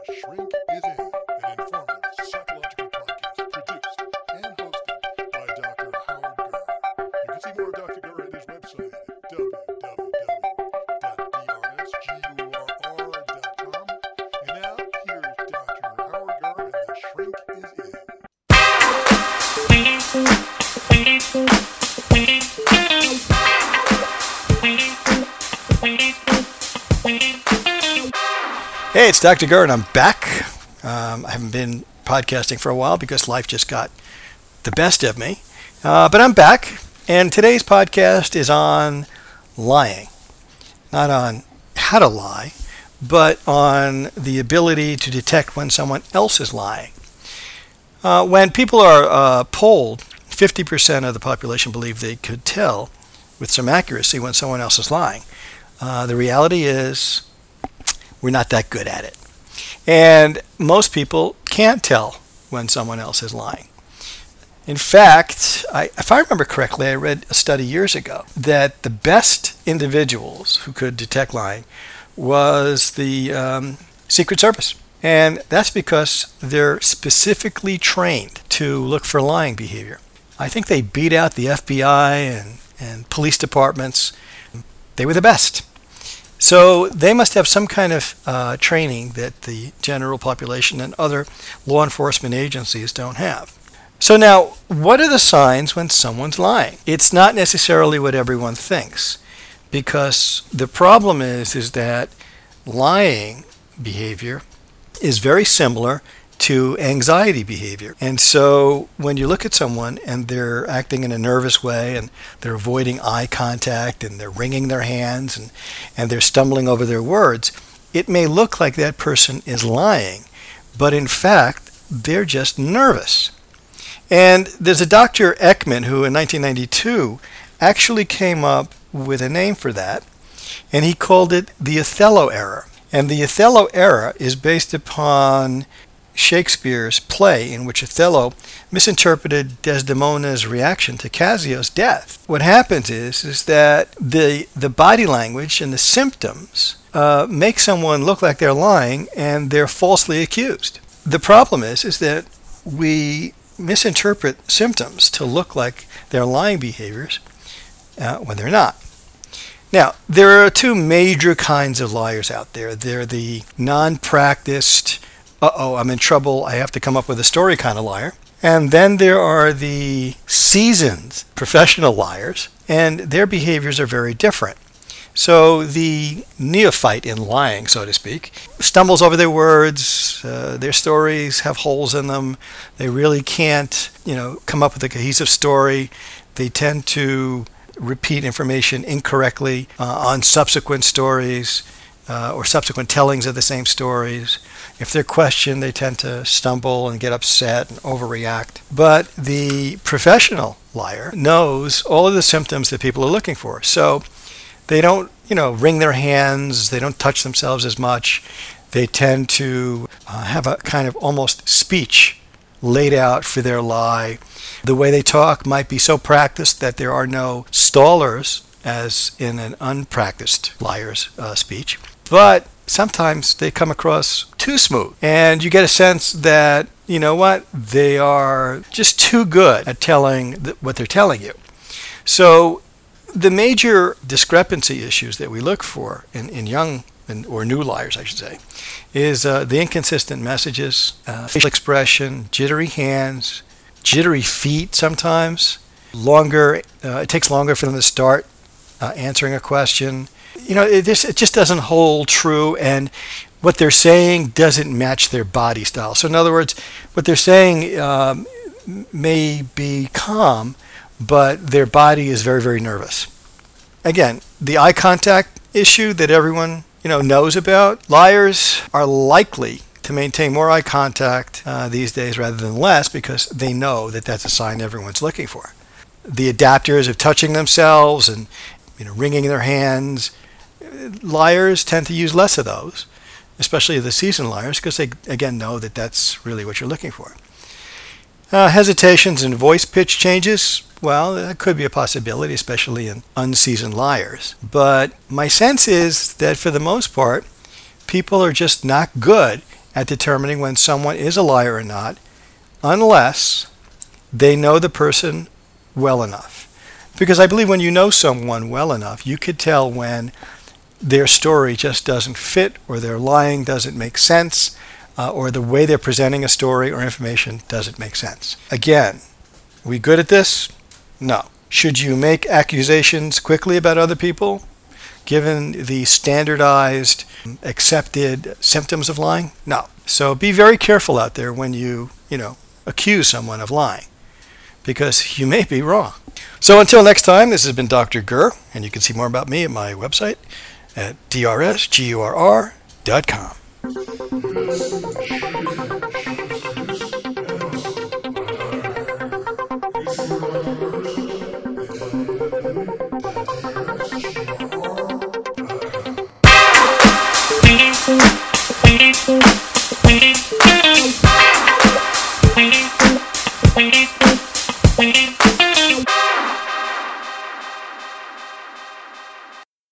Shrink is in, an informative psychological podcast produced and hosted by Dr. Howard Gurr. You can see more of Dr. Gurr at his website at www.drsgurr.com. And now, here's Dr. Howard Gurr and the Shrink is Hey, it's Dr. Gurr, and I'm back. I haven't been podcasting for a while because life just got the best of me. But I'm back, and today's podcast is on lying. Not on how to lie, but on the ability to detect when someone else is lying. When people are polled, 50% of the population believe they could tell with some accuracy when someone else is lying. The reality is we're not that good at it. And most people can't tell when someone else is lying. In fact, if I remember correctly, I read a study years ago that the best individuals who could detect lying was the Secret Service. And that's because they're specifically trained to look for lying behavior. I think they beat out the FBI and police departments. They were the best. So they must have some kind of training that the general population and other law enforcement agencies don't have. So now, what are the signs when someone's lying? It's not necessarily what everyone thinks, because the problem is that lying behavior is very similar to anxiety behavior. And so when you look at someone and they're acting in a nervous way and they're avoiding eye contact and they're wringing their hands and they're stumbling over their words, it may look like that person is lying, but in fact, they're just nervous. And there's a Dr. Ekman who in 1992 actually came up with a name for that, and he called it the Othello error. And the Othello error is based upon Shakespeare's play in which Othello misinterpreted Desdemona's reaction to Cassio's death. What happens is that the body language and the symptoms make someone look like they're lying and they're falsely accused. The problem is that we misinterpret symptoms to look like they're lying behaviors when they're not. Now, there are two major kinds of liars out there. They're the non-practiced, I'm in trouble, I have to come up with a story kind of liar. And then there are the seasoned professional liars, and their behaviors are very different. So the neophyte in lying, so to speak, stumbles over their words, their stories have holes in them, they really can't, come up with a cohesive story. They tend to repeat information incorrectly on subsequent stories or subsequent tellings of the same stories. If they're questioned, they tend to stumble and get upset and overreact. But the professional liar knows all of the symptoms that people are looking for. So they don't, wring their hands, they don't touch themselves as much. They tend to have a kind of almost speech laid out for their lie. The way they talk might be so practiced that there are no stallers, as in an unpracticed liar's speech. But sometimes they come across too smooth, and you get a sense that, they are just too good at telling what they're telling you. So the major discrepancy issues that we look for in young or new liars, I should say, is the inconsistent messages, facial expression, jittery hands, jittery feet sometimes, it takes longer for them to start answering a question. It just doesn't hold true, and what they're saying doesn't match their body style. So in other words, what they're saying may be calm, but their body is very, very nervous. Again, the eye contact issue that everyone knows about, liars are likely to maintain more eye contact these days rather than less because they know that that's a sign everyone's looking for. The adapters of touching themselves and wringing their hands, liars tend to use less of those, especially the seasoned liars, because they again know that that's really what you're looking for. Hesitations and voice pitch changes, well, that could be a possibility, especially in unseasoned liars. But my sense is that for the most part, people are just not good at determining when someone is a liar or not unless they know the person well enough. Because I believe when you know someone well enough, you could tell when their story just doesn't fit, or their lying doesn't make sense, or the way they're presenting a story or information doesn't make sense. Again, we good at this? No. Should you make accusations quickly about other people, given the standardized, accepted symptoms of lying? No. So be very careful out there when you accuse someone of lying, because you may be wrong. So until next time, this has been Dr. Gur, and you can see more about me at my website at drsgurr.com. We'll be right back.